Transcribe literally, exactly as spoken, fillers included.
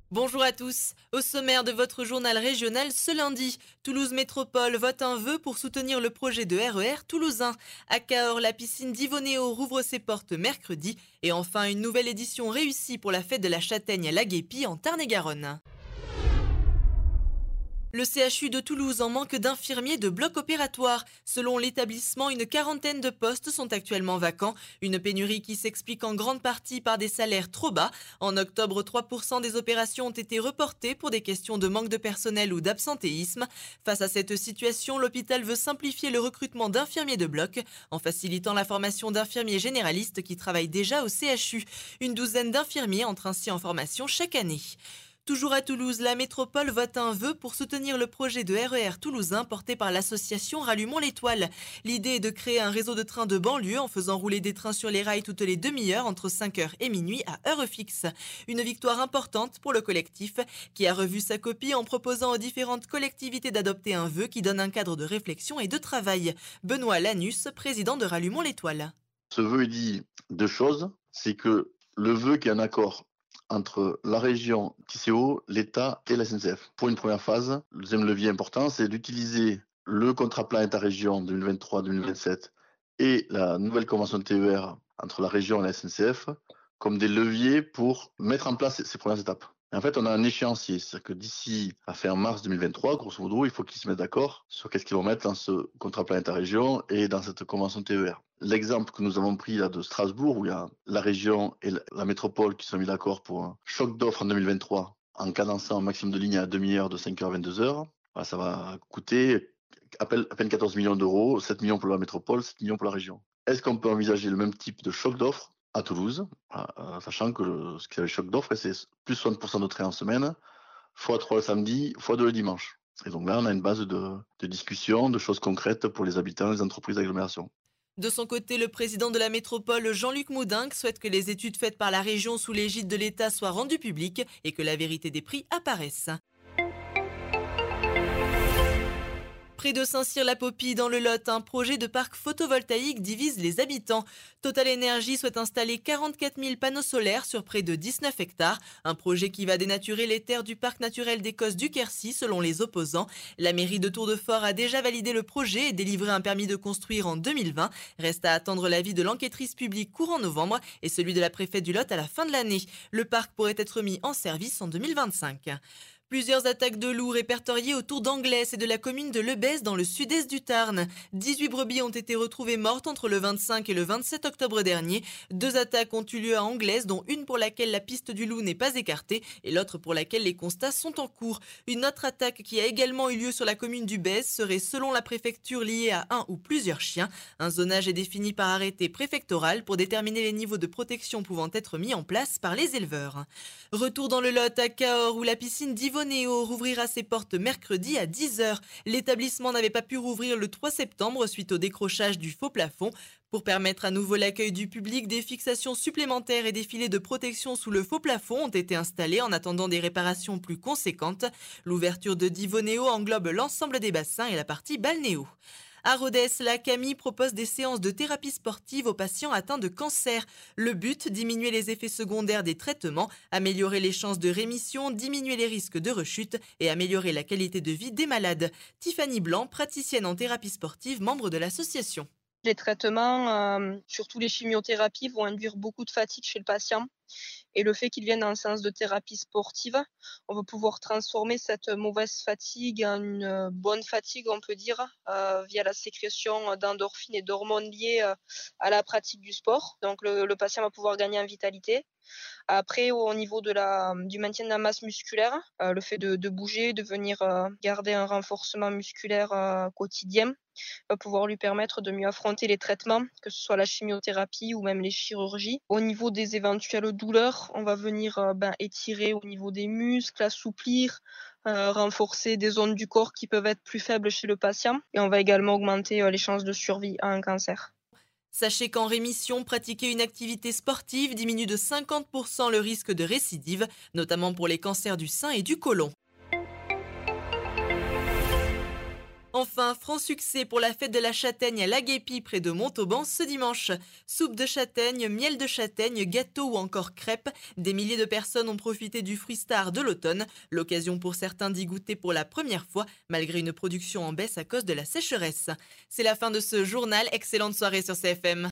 Bonjour à tous. Au sommaire de votre journal régional ce lundi, Toulouse Métropole vote un vœu pour soutenir le projet de R E R toulousain. À Cahors, la piscine d'Yvonéo rouvre ses portes mercredi. Et enfin, une nouvelle édition réussie pour la fête de la châtaigne à la Guépie en Tarn-et-Garonne. Le C H U de Toulouse en manque d'infirmiers de bloc opératoire. Selon l'établissement, une quarantaine de postes sont actuellement vacants. Une pénurie qui s'explique en grande partie par des salaires trop bas. En octobre, trois pour cent des opérations ont été reportées pour des questions de manque de personnel ou d'absentéisme. Face à cette situation, l'hôpital veut simplifier le recrutement d'infirmiers de bloc en facilitant la formation d'infirmiers généralistes qui travaillent déjà au C H U. Une douzaine d'infirmiers entrent ainsi en formation chaque année. Toujours à Toulouse, la métropole vote un vœu pour soutenir le projet de R E R toulousain porté par l'association Rallumons l'Étoile. L'idée est de créer un réseau de trains de banlieue en faisant rouler des trains sur les rails toutes les demi-heures entre cinq heures et minuit à heure fixe. Une victoire importante pour le collectif qui a revu sa copie en proposant aux différentes collectivités d'adopter un vœu qui donne un cadre de réflexion et de travail. Benoît Lanus, président de Rallumons l'Étoile. Ce vœu dit deux choses. C'est que le vœu qu'il y ait un accord entre la région, T C O, l'État et la S N C F. Pour une première phase, le deuxième levier important, c'est d'utiliser le contrat plan État-région deux mille vingt-trois deux mille vingt-sept et la nouvelle convention de T E R entre la région et la S N C F comme des leviers pour mettre en place ces premières étapes. Et en fait, on a un échéancier, c'est-à-dire que d'ici à fin mars deux mille vingt-trois, grosso modo, il faut qu'ils se mettent d'accord sur qu'est-ce qu'ils vont mettre dans ce contrat plan État-région et dans cette convention T E R. L'exemple que nous avons pris là de Strasbourg, où il y a la région et la métropole qui sont mis d'accord pour un choc d'offres en deux mille vingt-trois, en cadençant un maximum de lignes à demi-heure de cinq heures à vingt-deux heures, ça va coûter à peine quatorze millions d'euros, sept millions pour la métropole, sept millions pour la région. Est-ce qu'on peut envisager le même type de choc d'offres à Toulouse, sachant que le, ce qu'il y a le choc d'offres, c'est plus soixante pour cent de trains en semaine, fois trois le samedi, fois deux le dimanche. Et donc là, on a une base de, de discussion, de choses concrètes pour les habitants et les entreprises d'agglomération. De son côté, le président de la métropole, Jean-Luc Moudinque, souhaite que les études faites par la région sous l'égide de l'État soient rendues publiques et que la vérité des prix apparaisse. Près de Saint-Cyr-la-Popie, dans le Lot, un projet de parc photovoltaïque divise les habitants. Total Energy souhaite installer quarante-quatre mille panneaux solaires sur près de dix-neuf hectares. Un projet qui va dénaturer les terres du parc naturel des Cosses du Quercy, selon les opposants. La mairie de Tour-de-Fort a déjà validé le projet et délivré un permis de construire en deux mille vingt. Reste à attendre l'avis de l'enquêtrice publique courant novembre et celui de la préfète du Lot à la fin de l'année. Le parc pourrait être mis en service en deux mille vingt-cinq. Plusieurs attaques de loups répertoriées autour d'Anglès et de la commune de Lebèze dans le sud-est du Tarn. dix-huit brebis ont été retrouvées mortes entre le vingt-cinq et le vingt-sept octobre dernier. Deux attaques ont eu lieu à Anglès, dont une pour laquelle la piste du loup n'est pas écartée et l'autre pour laquelle les constats sont en cours. Une autre attaque qui a également eu lieu sur la commune du Bèze serait selon la préfecture liée à un ou plusieurs chiens. Un zonage est défini par arrêté préfectoral pour déterminer les niveaux de protection pouvant être mis en place par les éleveurs. Retour dans le Lot à Cahors où la piscine d'Yvonéo Néo rouvrira ses portes mercredi à dix heures. L'établissement n'avait pas pu rouvrir le trois septembre suite au décrochage du faux plafond. Pour permettre à nouveau l'accueil du public, des fixations supplémentaires et des filets de protection sous le faux plafond ont été installés en attendant des réparations plus conséquentes. L'ouverture de Yvonéo englobe l'ensemble des bassins et la partie balnéo. À Rodez, la Camille propose des séances de thérapie sportive aux patients atteints de cancer. Le but, diminuer les effets secondaires des traitements, améliorer les chances de rémission, diminuer les risques de rechute et améliorer la qualité de vie des malades. Tiffany Blanc, praticienne en thérapie sportive, membre de l'association. Les traitements, euh, surtout les chimiothérapies, vont induire beaucoup de fatigue chez le patient. Et le fait qu'ils viennent en séance de thérapie sportive, on va pouvoir transformer cette mauvaise fatigue en une bonne fatigue, on peut dire, euh, via la sécrétion d'endorphines et d'hormones liées euh, à la pratique du sport. Donc le, le patient va pouvoir gagner en vitalité. Après, au niveau de la, du maintien de la masse musculaire, euh, le fait de, de bouger, de venir euh, garder un renforcement musculaire euh, quotidien, va pouvoir lui permettre de mieux affronter les traitements, que ce soit la chimiothérapie ou même les chirurgies. Au niveau des éventuelles douleurs, on va venir euh, ben, étirer au niveau des muscles, assouplir, euh, renforcer des zones du corps qui peuvent être plus faibles chez le patient. Et on va également augmenter euh, les chances de survie à un cancer. Sachez qu'en rémission, pratiquer une activité sportive diminue de cinquante pour cent le risque de récidive, notamment pour les cancers du sein et du côlon. Enfin, franc succès pour la fête de la châtaigne à l'Aguépi près de Montauban ce dimanche. Soupe de châtaigne, miel de châtaigne, gâteaux ou encore crêpes, des milliers de personnes ont profité du fruit star de l'automne. L'occasion pour certains d'y goûter pour la première fois, malgré une production en baisse à cause de la sécheresse. C'est la fin de ce journal. Excellente soirée sur C F M.